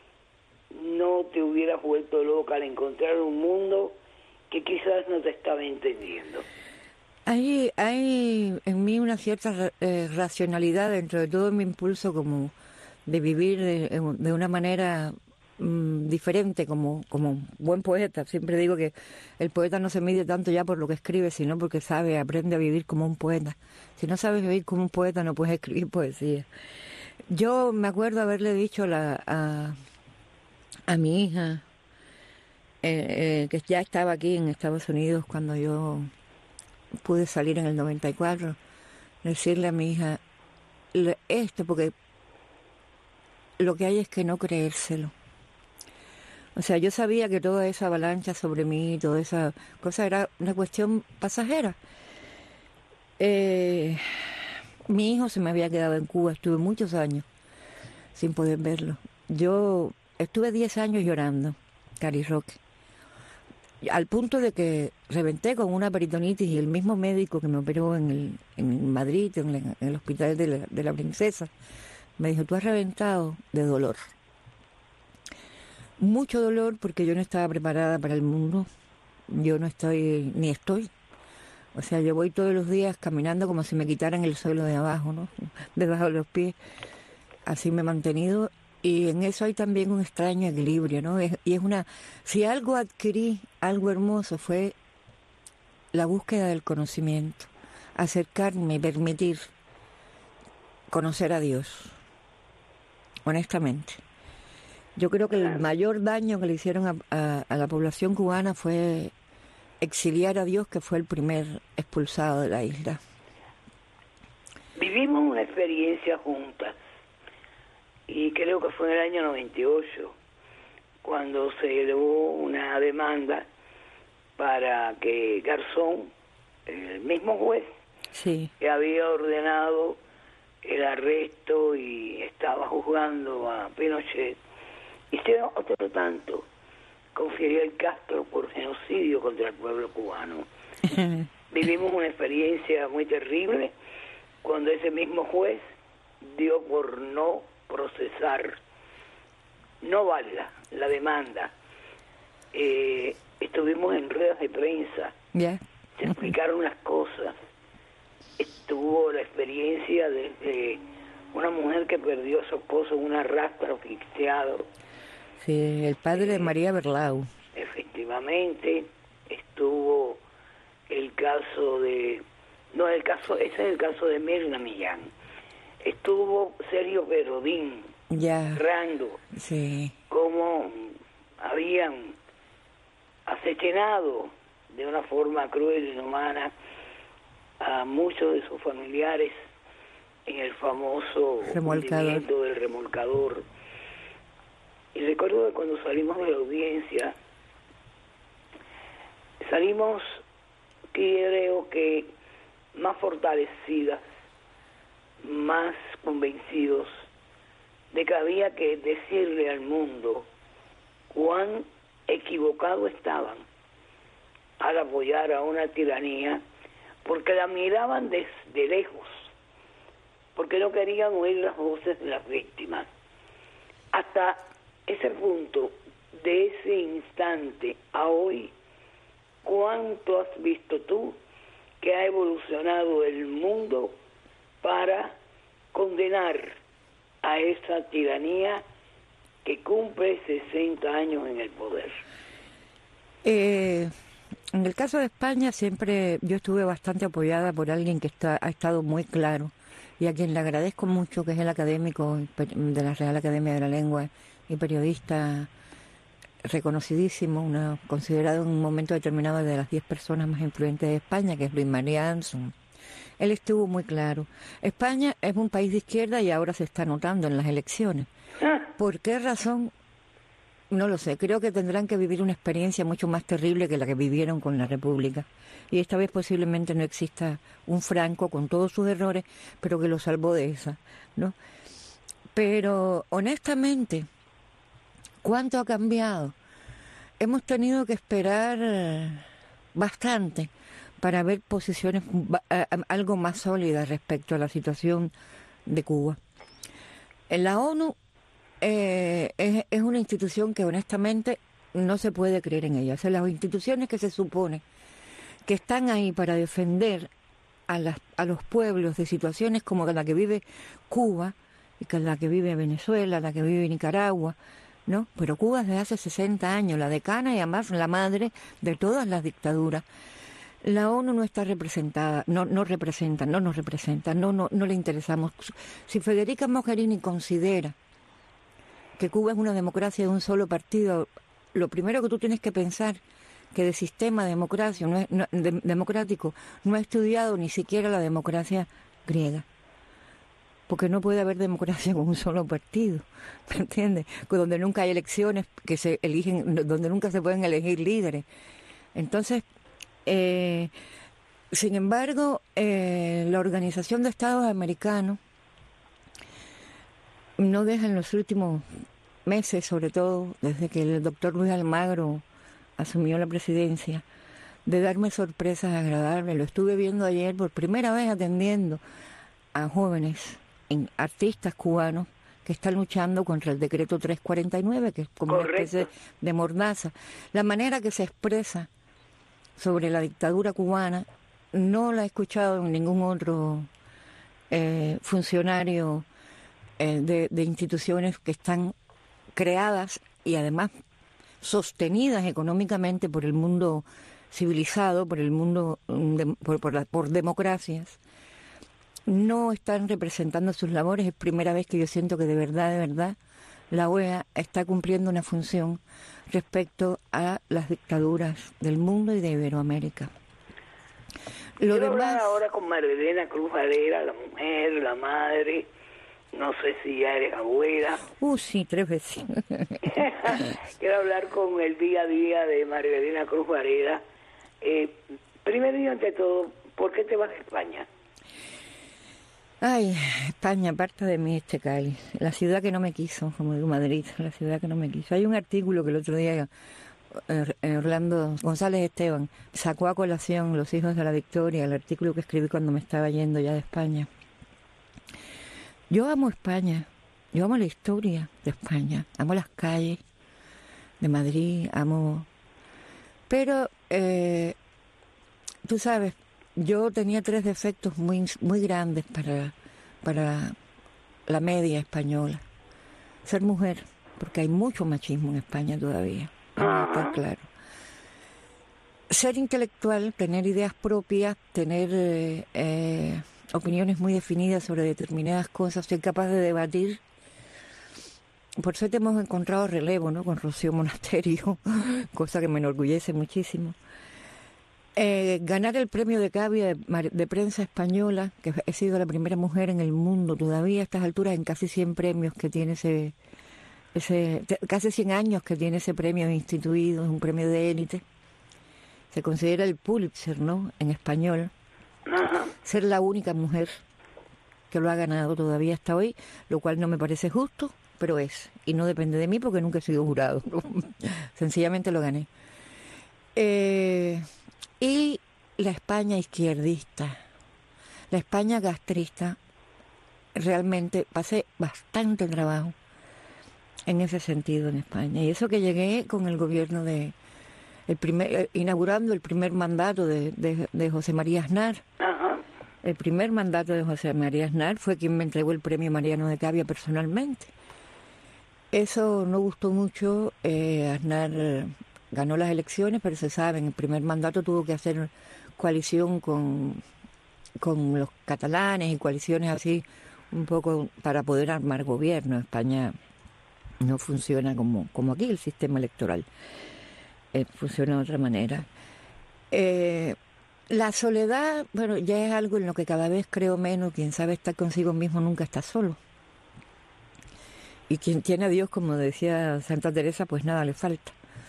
no te hubieras vuelto loca al encontrar un mundo que quizás no te estaba entendiendo? Hay en mí una cierta racionalidad dentro de todo mi impulso como de vivir de una manera diferente como buen poeta. Siempre digo que el poeta no se mide tanto ya por lo que escribe, sino porque aprende a vivir como un poeta. Si no sabes vivir como un poeta no puedes escribir poesía. Yo me acuerdo haberle dicho a mi hija, que ya estaba aquí en Estados Unidos cuando yo pude salir en el 94, decirle a mi hija esto, porque lo que hay es que no creérselo. O sea, yo sabía que toda esa avalancha sobre mí, toda esa cosa era una cuestión pasajera. Mi hijo se me había quedado en Cuba, estuve muchos años sin poder verlo. Yo estuve 10 años llorando, Cari Roque, al punto de que reventé con una peritonitis y el mismo médico que me operó en Madrid, en el hospital de la Princesa, me dijo, tú has reventado de dolor. mucho dolor porque yo no estaba preparada para el mundo. Yo no estoy, ni estoy. O sea, yo voy todos los días caminando como si me quitaran el suelo de abajo, ¿no? Debajo de los pies. Así me he mantenido. Y en eso hay también un extraño equilibrio, ¿no? Si algo adquirí, algo hermoso, fue la búsqueda del conocimiento. Acercarme, permitir conocer a Dios. Honestamente. Yo creo que el mayor daño que le hicieron a la población cubana fue exiliar a Dios, que fue el primer expulsado de la isla. Vivimos una experiencia juntas, y creo que fue en el año 98, cuando se elevó una demanda para que Garzón, el mismo juez, sí, que había ordenado el arresto y estaba juzgando a Pinochet, hicieron otro tanto con Fidel Castro por genocidio contra el pueblo cubano. Vivimos una experiencia muy terrible cuando ese mismo juez dio por no procesar, no válida la demanda. Estuvimos en ruedas de prensa, se explicaron las cosas. Estuvo la experiencia de una mujer que perdió a su esposo en un arrastre asfixiado. Sí, el padre de María Berlau. Efectivamente, estuvo el caso de... No, ese es el caso de Mirna Millán. Estuvo Sergio Perodín, narrando cómo habían acecinado de una forma cruel e inhumana a muchos de sus familiares en el famoso hundimiento del remolcador. Y recuerdo que cuando salimos de la audiencia, salimos, creo que más fortalecidas, más convencidos de que había que decirle al mundo cuán equivocado estaban al apoyar a una tiranía, porque la miraban desde lejos, porque no querían oír las voces de las víctimas. Hasta ese punto, de ese instante a hoy, ¿cuánto has visto tú que ha evolucionado el mundo para condenar a esa tiranía que cumple 60 años en el poder? En el caso de España siempre yo estuve bastante apoyada por alguien que ha estado muy claro y a quien le agradezco mucho, que es el académico de la Real Academia de la Lengua y periodista reconocidísimo, considerado en un momento determinado de las 10 personas más influyentes de España, que es Luis María Anson. Él estuvo muy claro. España es un país de izquierda y ahora se está notando en las elecciones. ¿Por qué razón? No lo sé. Creo que tendrán que vivir una experiencia mucho más terrible que la que vivieron con la República. Y esta vez posiblemente no exista un Franco con todos sus errores, pero que lo salvó de esa, ¿no? Pero honestamente, ¿cuánto ha cambiado? Hemos tenido que esperar bastante para ver posiciones algo más sólidas respecto a la situación de Cuba. En la ONU es una institución que honestamente no se puede creer en ella. O sea, las instituciones que se supone que están ahí para defender a los pueblos de situaciones como la que vive Cuba, y que la que vive Venezuela, la que vive Nicaragua, ¿no? Pero Cuba desde hace 60 años, la decana y además la madre de todas las dictaduras. La ONU no está representada, no nos representa, no le interesamos. Si Federica Mogherini considera que Cuba es una democracia de un solo partido, lo primero que tú tienes que pensar que de sistema democrático no ha estudiado ni siquiera la democracia griega. Porque no puede haber democracia con un solo partido, ¿me entiendes? Donde nunca hay elecciones que se eligen, donde nunca se pueden elegir líderes. Entonces, sin embargo, la Organización de Estados Americanos no deja en los últimos meses, sobre todo desde que el doctor Luis Almagro asumió la presidencia, de darme sorpresas agradables. Lo estuve viendo ayer por primera vez atendiendo a jóvenes artistas cubanos que están luchando contra el decreto 349, que es como una especie de mordaza. La manera que se expresa sobre la dictadura cubana no la he escuchado en ningún otro funcionario de instituciones que están creadas y además sostenidas económicamente por el mundo civilizado, por el mundo, por democracias. No están representando sus labores. Es primera vez que yo siento que de verdad, la OEA está cumpliendo una función respecto a las dictaduras del mundo y de Iberoamérica. Quiero hablar ahora con María Elena Cruz Varela, la mujer, la madre, no sé si ya eres abuela. Sí, 3 veces. Quiero hablar con el día a día de María Elena Cruz Varela. Primero y ante todo, ¿por qué te vas a España? Ay, España, parte de mí este cáliz. La ciudad que no me quiso, como digo, Madrid, la ciudad que no me quiso. Hay un artículo que el otro día Orlando González Esteban sacó a colación Los hijos de la victoria, el artículo que escribí cuando me estaba yendo ya de España. Yo amo España, yo amo la historia de España, amo las calles de Madrid, pero tú sabes, yo tenía 3 defectos muy grandes para la media española. Ser mujer, porque hay mucho machismo en España todavía, está claro. Ser intelectual, tener ideas propias, tener opiniones muy definidas sobre determinadas cosas, ser capaz de debatir. Por suerte hemos encontrado relevo, ¿no?, con Rocío Monasterio, cosa que me enorgullece muchísimo. Ganar el premio de Cavia de prensa española, que he sido la primera mujer en el mundo todavía a estas alturas en casi 100 premios que tiene casi 100 años que tiene ese premio instituido, es un premio de élite. Se considera el Pulitzer, ¿no?, en español. Ser la única mujer que lo ha ganado todavía hasta hoy, lo cual no me parece justo, pero es. Y no depende de mí porque nunca he sido jurado. Sencillamente lo gané. Y la España izquierdista, la España castrista, realmente pasé bastante trabajo en ese sentido en España. Y eso que llegué con el gobierno inaugurando el primer mandato de José María Aznar. El primer mandato de José María Aznar fue quien me entregó el premio Mariano de Cavia personalmente. Eso no gustó mucho. Aznar ganó las elecciones, pero se sabe, en el primer mandato tuvo que hacer coalición con los catalanes y coaliciones así un poco para poder armar gobierno. España no funciona como aquí el sistema electoral, funciona de otra manera. La soledad, bueno, ya es algo en lo que cada vez creo menos. Quien sabe estar consigo mismo nunca está solo. Y quien tiene a Dios, como decía Santa Teresa, pues nada le falta.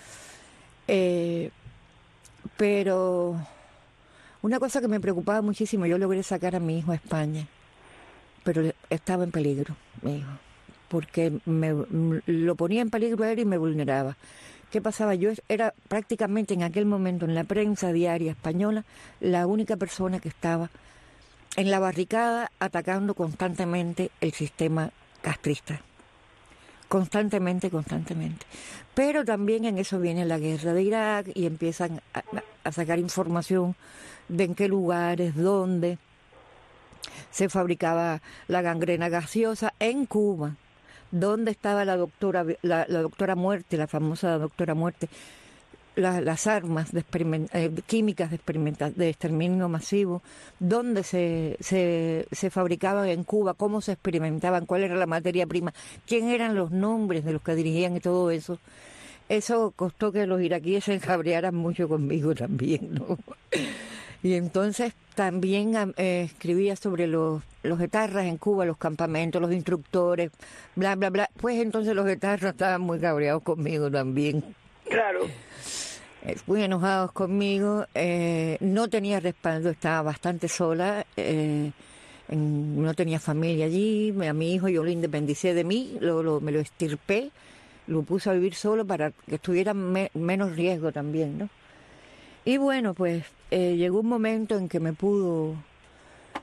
Pero una cosa que me preocupaba muchísimo, yo logré sacar a mi hijo a España, pero estaba en peligro, mi hijo, porque lo ponía en peligro a él y me vulneraba. ¿Qué pasaba? Yo era prácticamente en aquel momento en la prensa diaria española la única persona que estaba en la barricada atacando constantemente el sistema castrista. Constantemente. Pero también en eso viene la guerra de Irak y empiezan a sacar información de en qué lugares, dónde se fabricaba la gangrena gaseosa en Cuba, dónde estaba la doctora Muerte, la famosa doctora Muerte, las armas químicas de exterminio masivo, dónde se fabricaban en Cuba, cómo se experimentaban, cuál era la materia prima, quién eran los nombres de los que dirigían y todo eso. Eso costó que los iraquíes se encabrearan mucho conmigo también, ¿no? Y entonces también escribía sobre los etarras en Cuba, los campamentos, los instructores, bla, bla, bla. Pues entonces los etarras estaban muy cabreados conmigo también. Claro. Muy enojados conmigo. No tenía respaldo, estaba bastante sola. No tenía familia allí. A mi hijo yo lo independicé de mí, me lo extirpé, lo puse a vivir solo para que estuviera menos riesgo también, ¿no? Y bueno, pues llegó un momento en que me pudo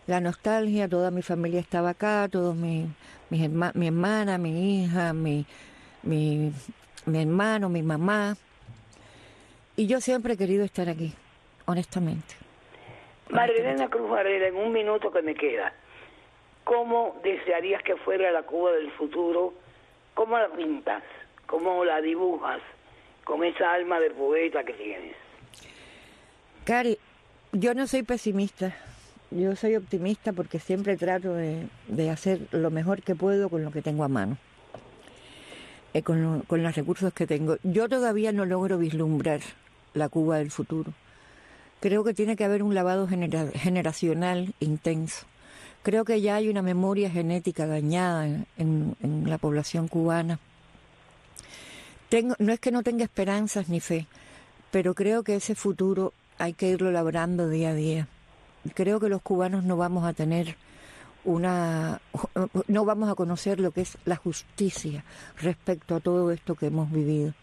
la nostalgia, toda mi familia estaba acá, todos mi hermana, mi hija, mi hermano, mi mamá. Y yo siempre he querido estar aquí, honestamente. María Elena Cruz Varela, en un minuto que me queda, ¿cómo desearías que fuera la Cuba del futuro? ¿Cómo la pintas? ¿Cómo la dibujas con esa alma de poeta que tienes? Cari, yo no soy pesimista, yo soy optimista porque siempre trato de hacer lo mejor que puedo con lo que tengo a mano, con los recursos que tengo. Yo todavía no logro vislumbrar la Cuba del futuro. Creo que tiene que haber un lavado generacional intenso. Creo que ya hay una memoria genética dañada en la población cubana. No es que no tenga esperanzas ni fe, pero creo que ese futuro hay que irlo labrando día a día. Creo que los cubanos no vamos a tener no vamos a conocer lo que es la justicia respecto a todo esto que hemos vivido.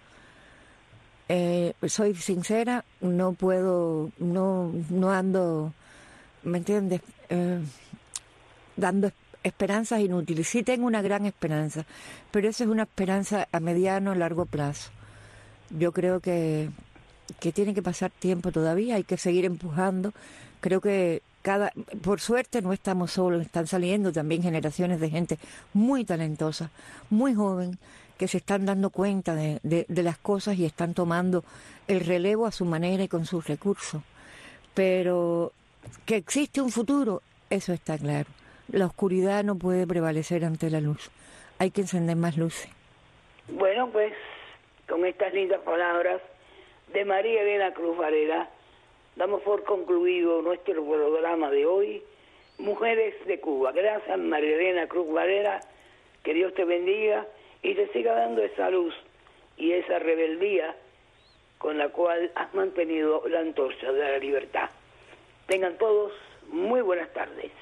Soy sincera, no puedo, no ando, ¿me entiendes?, dando esperanzas inútiles. Sí tengo una gran esperanza, pero esa es una esperanza a mediano, largo plazo. Yo creo que tiene que pasar tiempo todavía, hay que seguir empujando. Creo que por suerte no estamos solos, están saliendo también generaciones de gente muy talentosa, muy joven, que se están dando cuenta de las cosas y están tomando el relevo a su manera y con sus recursos. Pero que existe un futuro, eso está claro. La oscuridad no puede prevalecer ante la luz. Hay que encender más luces. Bueno, pues, con estas lindas palabras de María Elena Cruz Varela, damos por concluido nuestro programa de hoy, Mujeres de Cuba. Gracias, María Elena Cruz Varela, que Dios te bendiga y te siga dando esa luz y esa rebeldía con la cual has mantenido la antorcha de la libertad. Tengan todos muy buenas tardes.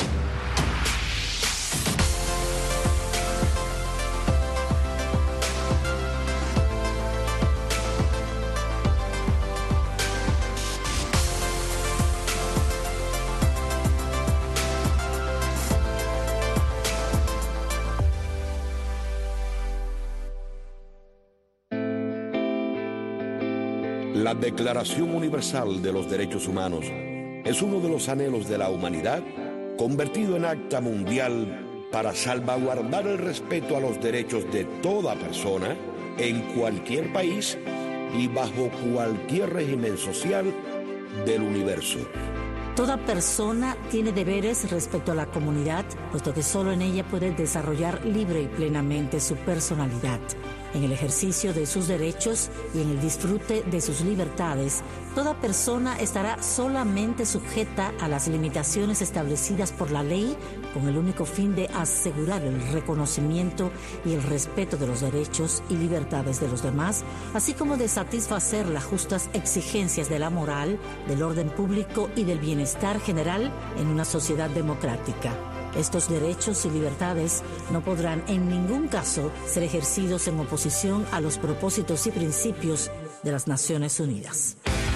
La Declaración Universal de los Derechos Humanos es uno de los anhelos de la humanidad convertido en acta mundial para salvaguardar el respeto a los derechos de toda persona en cualquier país y bajo cualquier régimen social del universo. Toda persona tiene deberes respecto a la comunidad, puesto que solo en ella puede desarrollar libre y plenamente su personalidad. En el ejercicio de sus derechos y en el disfrute de sus libertades, toda persona estará solamente sujeta a las limitaciones establecidas por la ley con el único fin de asegurar el reconocimiento y el respeto de los derechos y libertades de los demás, así como de satisfacer las justas exigencias de la moral, del orden público y del bienestar general en una sociedad democrática. Estos derechos y libertades no podrán en ningún caso ser ejercidos en oposición a los propósitos y principios de las Naciones Unidas.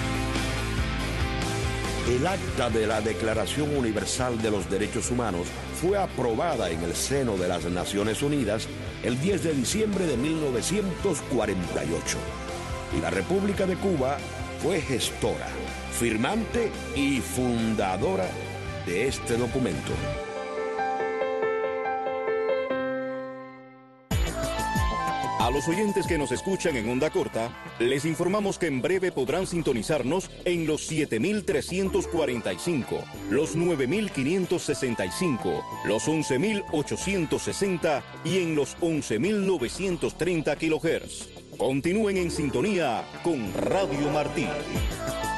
El acta de la Declaración Universal de los Derechos Humanos fue aprobada en el seno de las Naciones Unidas el 10 de diciembre de 1948. Y la República de Cuba fue gestora, firmante y fundadora de este documento. A los oyentes que nos escuchan en onda corta, les informamos que en breve podrán sintonizarnos en los 7.345, los 9.565, los 11.860 y en los 11.930 kHz. Continúen en sintonía con Radio Martí.